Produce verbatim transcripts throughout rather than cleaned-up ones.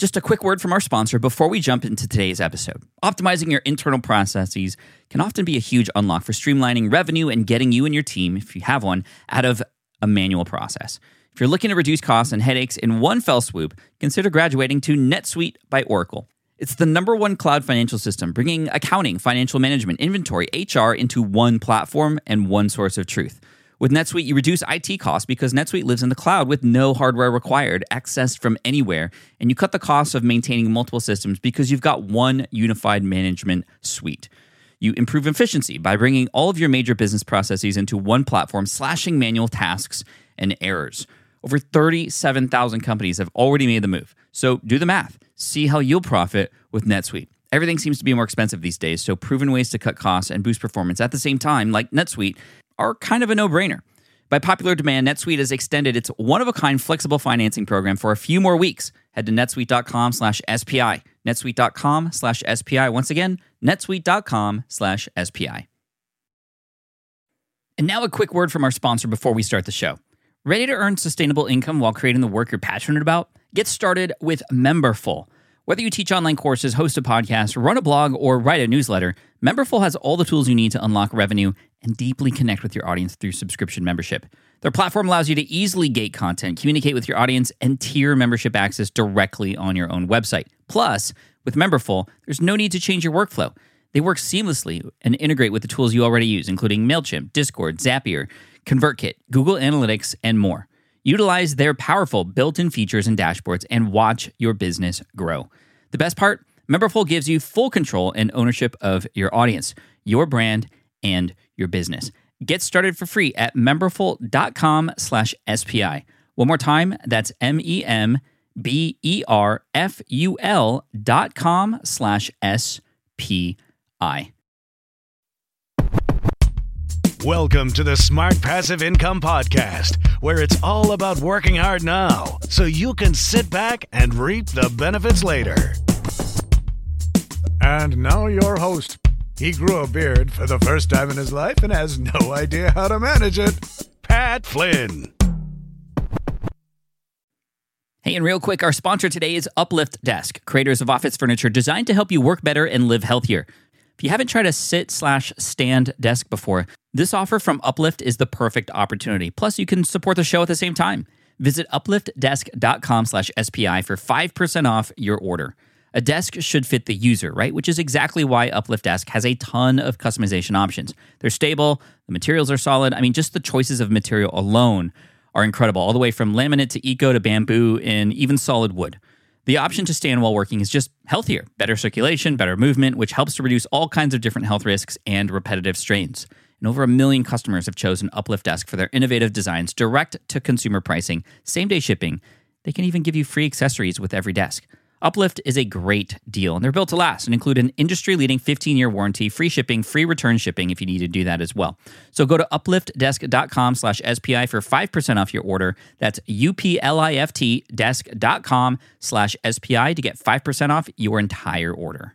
Just a quick word from our sponsor before we jump into today's episode. Optimizing your internal processes can often be a huge unlock for streamlining revenue and getting you and your team, if you have one, out of a manual process. If you're looking to reduce costs and headaches in one fell swoop, consider graduating to NetSuite by Oracle. It's the number one cloud financial system, bringing accounting, financial management, inventory, H R into one platform and one source of truth. With NetSuite, you reduce I T costs because NetSuite lives in the cloud with no hardware required, accessed from anywhere, and you cut the costs of maintaining multiple systems because you've got one unified management suite. You improve efficiency by bringing all of your major business processes into one platform, slashing manual tasks and errors. Over thirty-seven thousand companies have already made the move. So do the math. See how you'll profit with NetSuite. Everything seems to be more expensive these days, so proven ways to cut costs and boost performance at the same time, like NetSuite, are kind of a no-brainer. By popular demand, NetSuite has extended its one-of-a-kind flexible financing program for a few more weeks. Head to netsuite.com slash SPI. netsuite.com slash SPI. Once again, netsuite.com slash SPI. And now a quick word from our sponsor before we start the show. Ready to earn sustainable income while creating the work you're passionate about? Get started with Memberful. Whether you teach online courses, host a podcast, run a blog, or write a newsletter, Memberful has all the tools you need to unlock revenue and deeply connect with your audience through subscription membership. Their platform allows you to easily gate content, communicate with your audience, and tier membership access directly on your own website. Plus, with Memberful, there's no need to change your workflow. They work seamlessly and integrate with the tools you already use, including MailChimp, Discord, Zapier, ConvertKit, Google Analytics, and more. Utilize their powerful built-in features and dashboards and watch your business grow. The best part? Memberful gives you full control and ownership of your audience, your brand, and your business. Get started for free at memberful.com slash SPI. One more time, that's M-E-M-B-E-R-F-U-L dot com slash S-P-I. Welcome to the Smart Passive Income Podcast, where it's all about working hard now so you can sit back and reap the benefits later. And now your host. He grew a beard for the first time in his life and has no idea how to manage it. Pat Flynn. Hey, and real quick, our sponsor today is Uplift Desk, creators of office furniture designed to help you work better and live healthier. If you haven't tried a sit slash stand desk before, this offer from Uplift is the perfect opportunity. Plus, you can support the show at the same time. Visit upliftdesk.com slash SPI for five percent off your order. A desk should fit the user, right? Which is exactly why Uplift Desk has a ton of customization options. They're stable, the materials are solid. I mean, just the choices of material alone are incredible, all the way from laminate to eco to bamboo and even solid wood. The option to stand while working is just healthier, better circulation, better movement, which helps to reduce all kinds of different health risks and repetitive strains. And over a million customers have chosen Uplift Desk for their innovative designs, direct-to-consumer pricing, same-day shipping. They can even give you free accessories with every desk. Uplift is a great deal, and they're built to last and include an industry-leading fifteen-year warranty, free shipping, free return shipping if you need to do that as well. So go to upliftdesk.com slash SPI for five percent off your order. That's U-P-L-I-F-T desk.com slash SPI to get five percent off your entire order.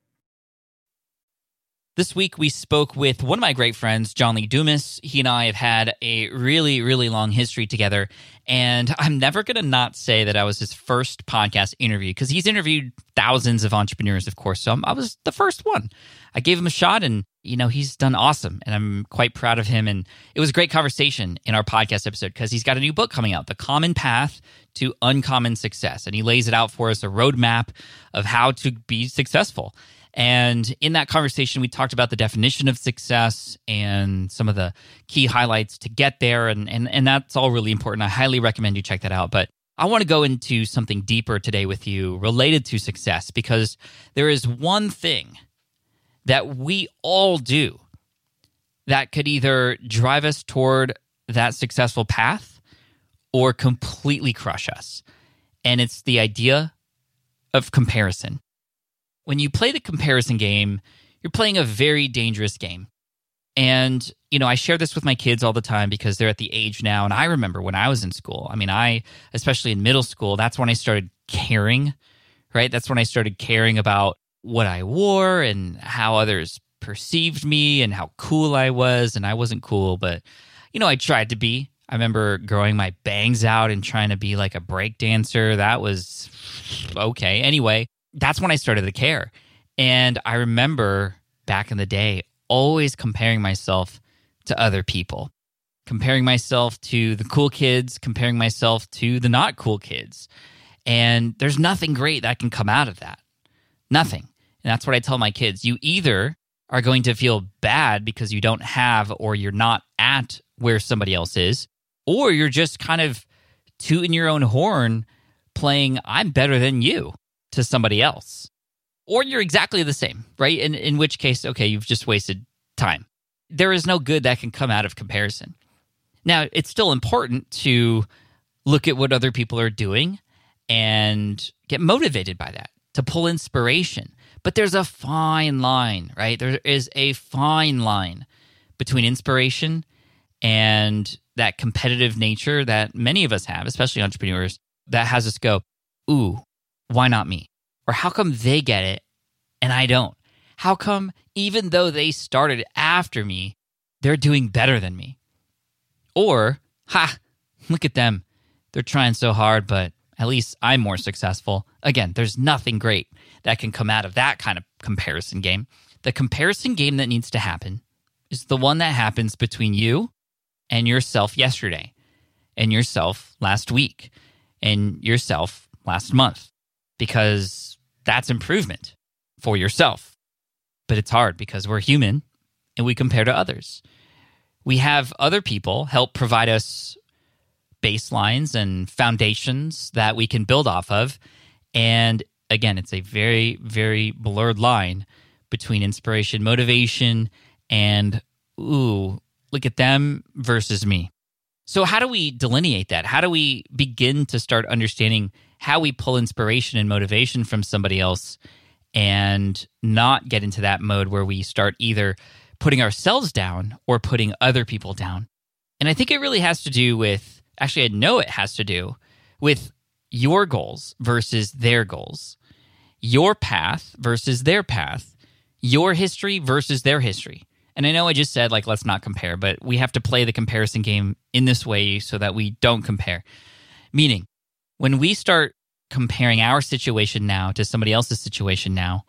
This week, we spoke with one of my great friends, John Lee Dumas. He and I have had a really, really long history together, and I'm never going to not say that I was his first podcast interview, because he's interviewed thousands of entrepreneurs, of course, so I was the first one. I gave him a shot, and you know he's done awesome, and I'm quite proud of him, and it was a great conversation in our podcast episode, because he's got a new book coming out, The Common Path to Uncommon Success, and he lays it out for us, a roadmap of how to be successful. And in that conversation, we talked about the definition of success and some of the key highlights to get there. And, and, and that's all really important. I highly recommend you check that out. But I want to go into something deeper today with you related to success, because there is one thing that we all do that could either drive us toward that successful path or completely crush us. And it's the idea of comparison. When you play the comparison game, you're playing a very dangerous game. And, you know, I share this with my kids all the time because they're at the age now. And I remember when I was in school, I mean, I, especially in middle school, that's when I started caring, right? That's when I started caring about what I wore and how others perceived me and how cool I was. And I wasn't cool, but, you know, I tried to be. I remember growing my bangs out and trying to be like a break dancer. That was okay. Anyway, that's when I started to care. And I remember back in the day always comparing myself to other people, comparing myself to the cool kids, comparing myself to the not cool kids. And there's nothing great that can come out of that. Nothing. And that's what I tell my kids. You either are going to feel bad because you don't have or you're not at where somebody else is, or you're just kind of tooting your own horn playing I'm better than you to somebody else. Or you're exactly the same, right? In, in which case, okay, you've just wasted time. There is no good that can come out of comparison. Now, it's still important to look at what other people are doing and get motivated by that, to pull inspiration. But there's a fine line, right? There is a fine line between inspiration and that competitive nature that many of us have, especially entrepreneurs, that has us go, ooh, why not me? Or how come they get it and I don't? How come even though they started after me, they're doing better than me? Or, ha, look at them. They're trying so hard, but at least I'm more successful. Again, there's nothing great that can come out of that kind of comparison game. The comparison game that needs to happen is the one that happens between you and yourself yesterday, and yourself last week, and yourself last month, because that's improvement for yourself. But it's hard because we're human and we compare to others. We have other people help provide us baselines and foundations that we can build off of. And again, it's a very, very blurred line between inspiration, motivation, and, ooh, look at them versus me. So how do we delineate that? How do we begin to start understanding how we pull inspiration and motivation from somebody else and not get into that mode where we start either putting ourselves down or putting other people down? And I think it really has to do with, actually, I know it has to do with your goals versus their goals, your path versus their path, your history versus their history. And I know I just said, like, let's not compare, but we have to play the comparison game in this way so that we don't compare. Meaning, when we start comparing our situation now to somebody else's situation now,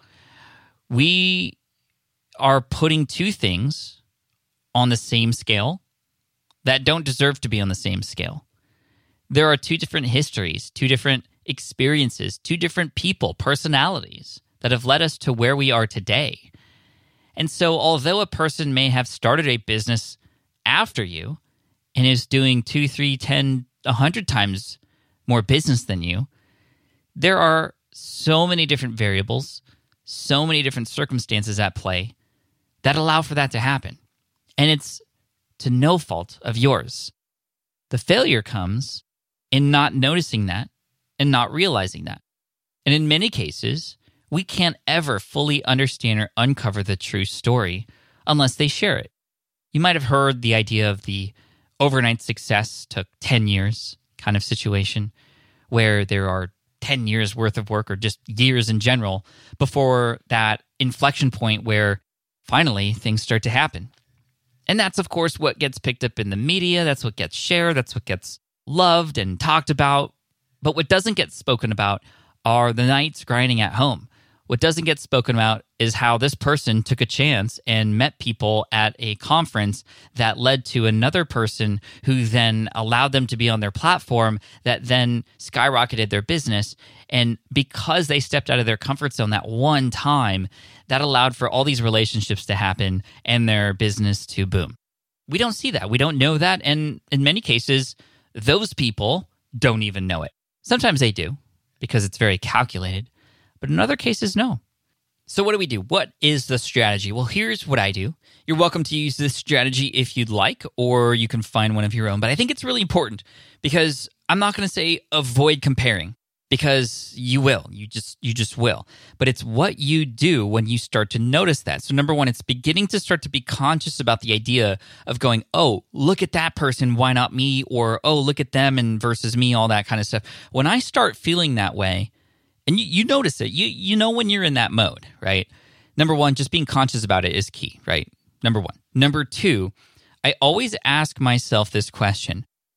we are putting two things on the same scale that don't deserve to be on the same scale. There are two different histories, two different experiences, two different people, personalities that have led us to where we are today. And so although a person may have started a business after you and is doing two, three, ten, a hundred times more business than you, there are so many different variables, so many different circumstances at play that allow for that to happen. And it's to no fault of yours. The failure comes in not noticing that and not realizing that. And in many cases, we can't ever fully understand or uncover the true story unless they share it. You might have heard the idea of the overnight success took ten years kind of situation, where there are ten years worth of work or just years in general before that inflection point where finally things start to happen. And that's, of course, what gets picked up in the media. That's what gets shared. That's what gets loved and talked about. But what doesn't get spoken about are the nights grinding at home. What doesn't get spoken about is how this person took a chance and met people at a conference that led to another person who then allowed them to be on their platform that then skyrocketed their business. And because they stepped out of their comfort zone that one time, that allowed for all these relationships to happen and their business to boom. We don't see that. We don't know that. And in many cases, those people don't even know it. Sometimes they do because it's very calculated. But in other cases, no. So what do we do? What is the strategy? Well, here's what I do. You're welcome to use this strategy if you'd like, or you can find one of your own. But I think it's really important because I'm not going to say avoid comparing, because you will. You just you just will. But it's what you do when you start to notice that. So number one, it's beginning to start to be conscious about the idea of going, oh, look at that person, why not me? Or, oh, look at them and versus me, all that kind of stuff. When I start feeling that way, and you, you notice it. You you know when you're in that mode, right? Number one, just being conscious about it is key, right? Number one. Number two, I always ask myself this question.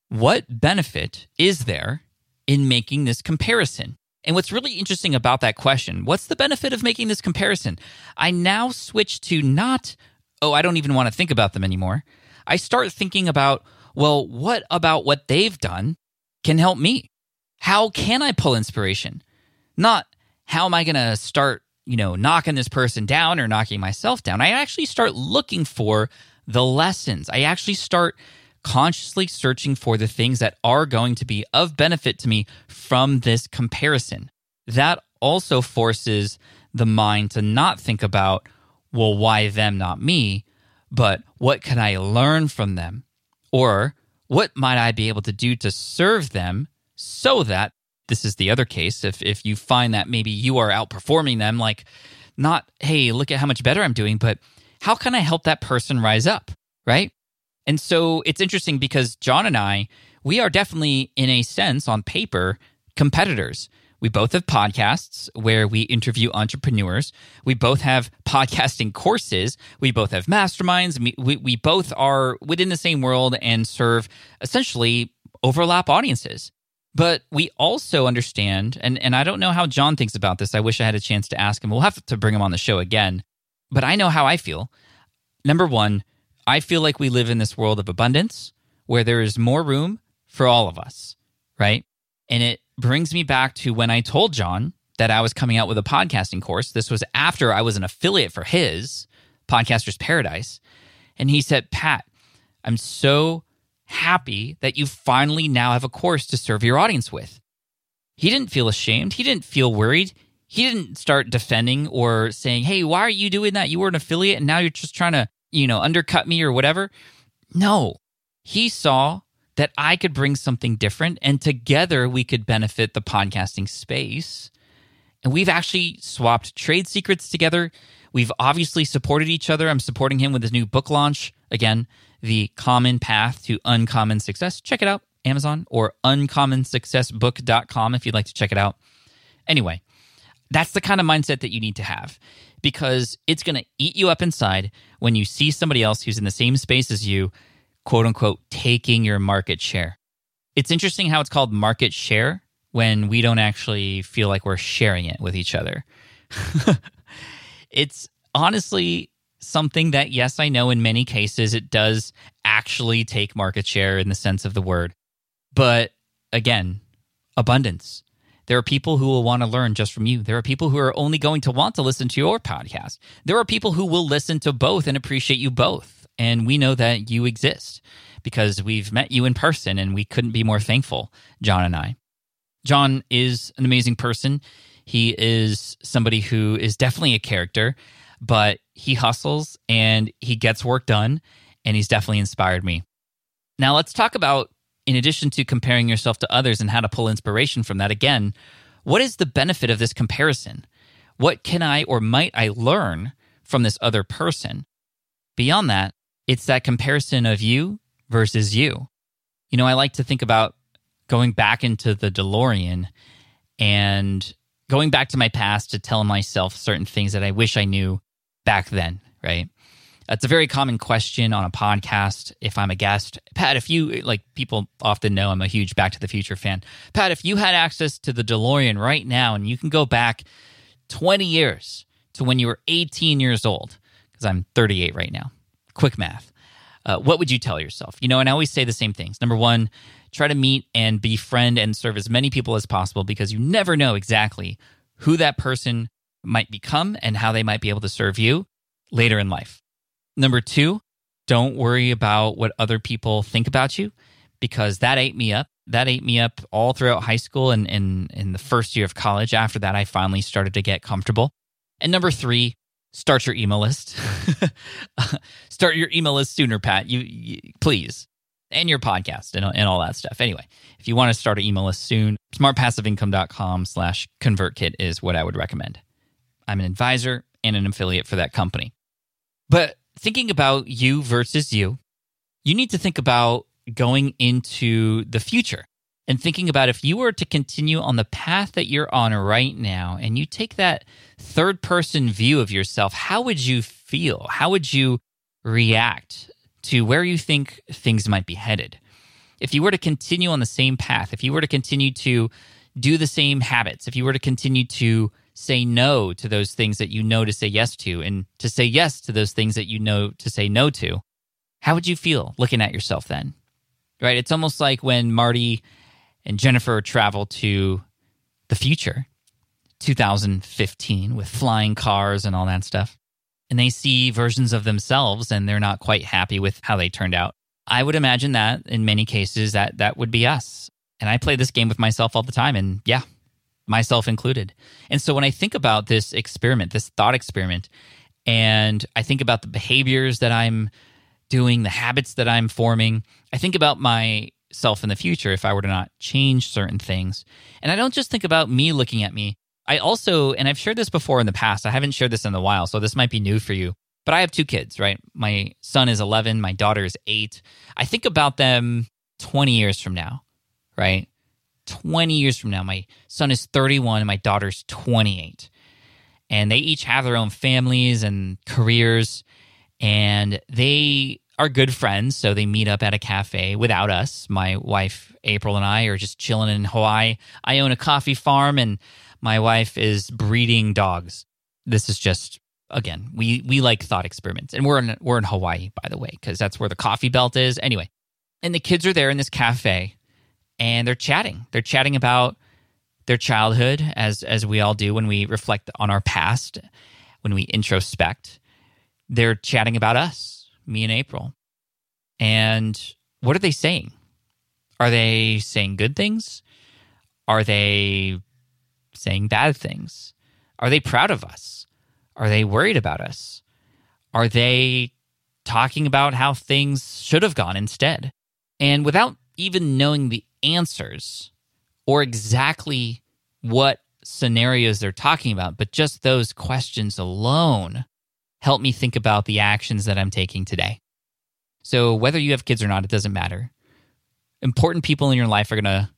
what benefit is there in making this comparison? And what's really interesting about that question, what's the benefit of making this comparison? I now switch to not, oh, I don't even want to think about them anymore. I start thinking about, well, what about what they've done can help me? How can I pull inspiration? Not how am I going to start, you know, knocking this person down or knocking myself down. I actually start looking for the lessons. I actually start consciously searching for the things that are going to be of benefit to me from this comparison. That also forces the mind to not think about, well, why them, not me, but what can I learn from them? Or what might I be able to do to serve them so that, this is the other case, if if you find that maybe you are outperforming them, like not, hey, look at how much better I'm doing, but how can I help that person rise up, right? And so it's interesting because John and I, we are definitely, in a sense, on paper, competitors. We both have podcasts where we interview entrepreneurs. We both have podcasting courses. We both have masterminds. We, we, we both are within the same world and serve essentially overlap audiences. But we also understand, and, and I don't know how John thinks about this. I wish I had a chance to ask him. We'll have to bring him on the show again. But I know how I feel. Number one, I feel like we live in this world of abundance where there is more room for all of us, right? And it brings me back to when I told John that I was coming out with a podcasting course. This was after I was an affiliate for his, Podcaster's Paradise. And he said, Pat, I'm so happy that you finally now have a course to serve your audience with. He didn't feel ashamed. He didn't feel worried. He didn't start defending or saying, hey, why are you doing that? You were an affiliate and now you're just trying to, you know, undercut me or whatever. No, he saw that I could bring something different and together we could benefit the podcasting space. And we've actually swapped trade secrets together. We've obviously supported each other. I'm supporting him with his new book launch. Again, The Common Path to Uncommon Success. Check it out, Amazon or uncommon success book dot com if you'd like to check it out. Anyway, that's the kind of mindset that you need to have because it's going to eat you up inside when you see somebody else who's in the same space as you, quote unquote, taking your market share. It's interesting how it's called market share when we don't actually feel like we're sharing it with each other. It's honestly something that, yes, I know in many cases it does actually take market share in the sense of the word. But again, abundance. There are people who will want to learn just from you. There are people who are only going to want to listen to your podcast. There are people who will listen to both and appreciate you both. And we know that you exist because we've met you in person and we couldn't be more thankful, John and I. John is an amazing person. He is somebody who is definitely a character, but he hustles and he gets work done, and he's definitely inspired me. Now let's talk about, in addition to comparing yourself to others and how to pull inspiration from that, again, what is the benefit of this comparison? What can I or might I learn from this other person? Beyond that, it's that comparison of you versus you. You know, I like to think about going back into the DeLorean and going back to my past to tell myself certain things that I wish I knew back then, right? It's a very common question on a podcast if I'm a guest. Pat, if you, like people often know I'm a huge Back to the Future fan. Pat, if you had access to the DeLorean right now and you can go back twenty years to when you were eighteen years old, because I'm thirty-eight right now, quick math, uh, what would you tell yourself? You know, and I always say the same things. Number one, try to meet and befriend and serve as many people as possible because you never know exactly who that person might become and how they might be able to serve you later in life. Number two, don't worry about what other people think about you because that ate me up. That ate me up all throughout high school and in, in the first year of college. After that, I finally started to get comfortable. And number three, start your email list. Start your email list sooner, Pat. You, you please. And your podcast and, and all that stuff. Anyway, if you want to start an email list soon, smartpassiveincome.com slash ConvertKit is what I would recommend. I'm an advisor and an affiliate for that company. But thinking about you versus you, you need to think about going into the future and thinking about if you were to continue on the path that you're on right now and you take that third-person view of yourself, how would you feel? How would you react to where you think things might be headed? If you were to continue on the same path, if you were to continue to do the same habits, if you were to continue to say no to those things that you know to say yes to, and to say yes to those things that you know to say no to, how would you feel looking at yourself then? Right? It's almost like when Marty and Jennifer travel to the future, two thousand fifteen, with flying cars and all that stuff, and they see versions of themselves and they're not quite happy with how they turned out. I would imagine that in many cases that that would be us. And I play this game with myself all the time, and yeah, myself included. And so when I think about this experiment, this thought experiment, and I think about the behaviors that I'm doing, the habits that I'm forming, I think about myself in the future if I were to not change certain things. And I don't just think about me looking at me. I also, and I've shared this before in the past, I haven't shared this in a while, so this might be new for you, but I have two kids, right? My son is eleven, my daughter is eight. I think about them twenty years from now, right? twenty years from now, my son is thirty-one and my daughter's twenty-eight. And they each have their own families and careers, and they are good friends, so they meet up at a cafe without us. My wife, April, and I are just chilling in Hawaii. I own a coffee farm, and my wife is breeding dogs. This is just, again, we we like thought experiments. And we're in, we're in Hawaii, by the way, because that's where the coffee belt is. Anyway, and the kids are there in this cafe, and they're chatting. They're chatting about their childhood, as as we all do when we reflect on our past, when we introspect. They're chatting about us, me and April. And what are they saying? Are they saying good things? Are they saying bad things? Are they proud of us? Are they worried about us? Are they talking about how things should have gone instead? And without even knowing the answers or exactly what scenarios they're talking about, but just those questions alone help me think about the actions that I'm taking today. So whether you have kids or not, it doesn't matter. Important people in your life are going to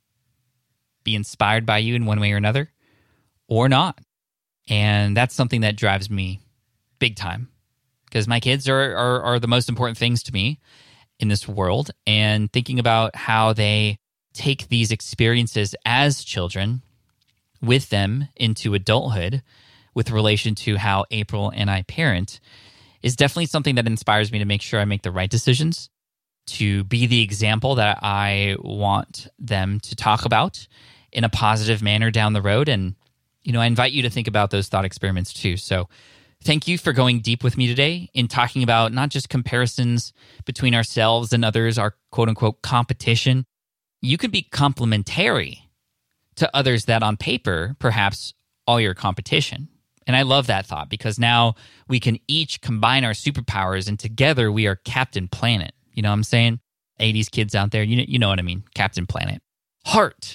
be inspired by you in one way or another, or not. And that's something that drives me big time, because my kids are, are are the most important things to me in this world. And thinking about how they take these experiences as children with them into adulthood with relation to how April and I parent is definitely something that inspires me to make sure I make the right decisions, to be the example that I want them to talk about in a positive manner down the road. And, you know, I invite you to think about those thought experiments too. So thank you for going deep with me today in talking about not just comparisons between ourselves and others, our quote-unquote competition. You can be complementary to others that on paper perhaps are your competition. And I love that thought, because now we can each combine our superpowers and together we are Captain Planet. You know what I'm saying? eighties kids out there, you know, you know what I mean. Captain Planet. Heart.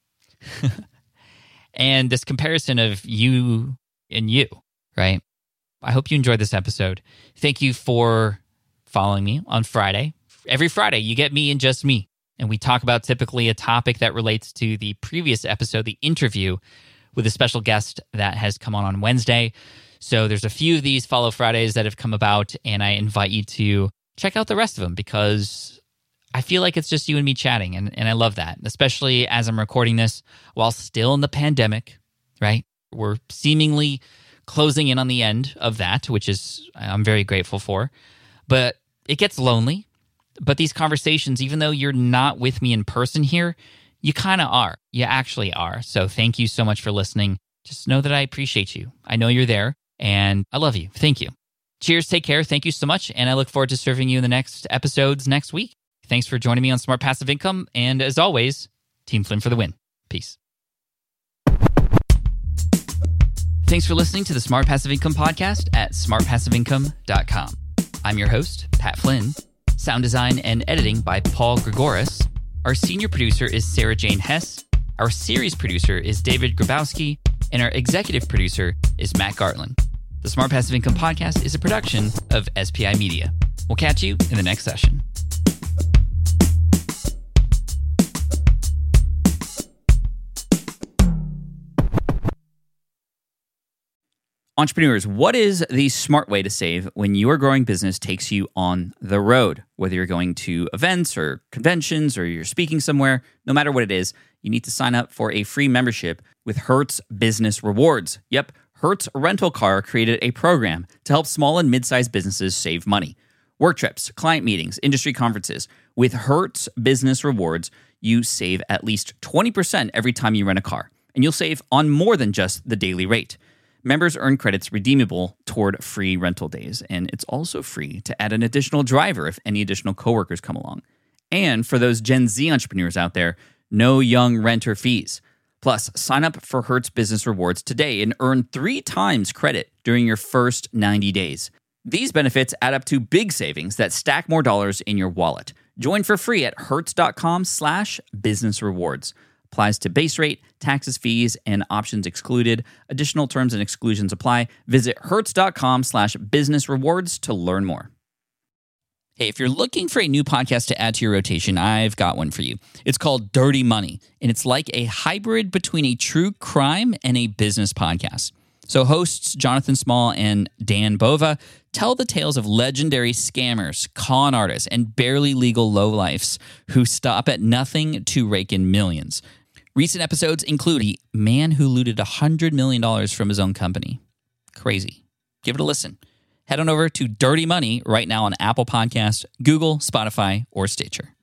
And this comparison of you and you, right? I hope you enjoyed this episode. Thank you for following me on Friday. Every Friday, you get me and just me. And we talk about typically a topic that relates to the previous episode, the interview with a special guest that has come on on Wednesday. So there's a few of these Follow Fridays that have come about, and I invite you to check out the rest of them, because I feel like it's just you and me chatting, and, and I love that, especially as I'm recording this while still in the pandemic, right? We're seemingly closing in on the end of that, which is I'm very grateful for. But it gets lonely. But these conversations, even though you're not with me in person here, you kind of are. You actually are. So thank you so much for listening. Just know that I appreciate you. I know you're there, and I love you. Thank you. Cheers, take care. Thank you so much, and I look forward to serving you in the next episodes next week. Thanks for joining me on Smart Passive Income, and as always, Team Flynn for the win. Peace. Thanks for listening to the Smart Passive Income podcast at smart passive income dot com. I'm your host, Pat Flynn. Sound design and editing by Paul Gregoris. Our senior producer is Sarah Jane Hess. Our series producer is David Grabowski. And our executive producer is Matt Gartland. The Smart Passive Income podcast is a production of S P I Media. We'll catch you in the next session. Entrepreneurs, what is the smart way to save when your growing business takes you on the road? Whether you're going to events or conventions or you're speaking somewhere, no matter what it is, you need to sign up for a free membership with Hertz Business Rewards. Yep, Hertz Rental Car created a program to help small and mid-sized businesses save money. Work trips, client meetings, industry conferences. With Hertz Business Rewards, you save at least twenty percent every time you rent a car, and you'll save on more than just the daily rate. Members earn credits redeemable toward free rental days, and it's also free to add an additional driver if any additional coworkers come along. And for those Gen Z entrepreneurs out there, no young renter fees. Plus, sign up for Hertz Business Rewards today and earn three times credit during your first ninety days. These benefits add up to big savings that stack more dollars in your wallet. Join for free at hertz.com slash business rewards. Applies to base rate, taxes, fees, and options excluded. Additional terms and exclusions apply. Visit hertz.com slash business rewards to learn more. Hey, if you're looking for a new podcast to add to your rotation, I've got one for you. It's called Dirty Money, and it's like a hybrid between a true crime and a business podcast. So hosts Jonathan Small and Dan Bova tell the tales of legendary scammers, con artists, and barely legal lowlifes who stop at nothing to rake in millions. Recent episodes include the man who looted one hundred million dollars from his own company. Crazy. Give it a listen. Head on over to Dirty Money right now on Apple Podcasts, Google, Spotify, or Stitcher.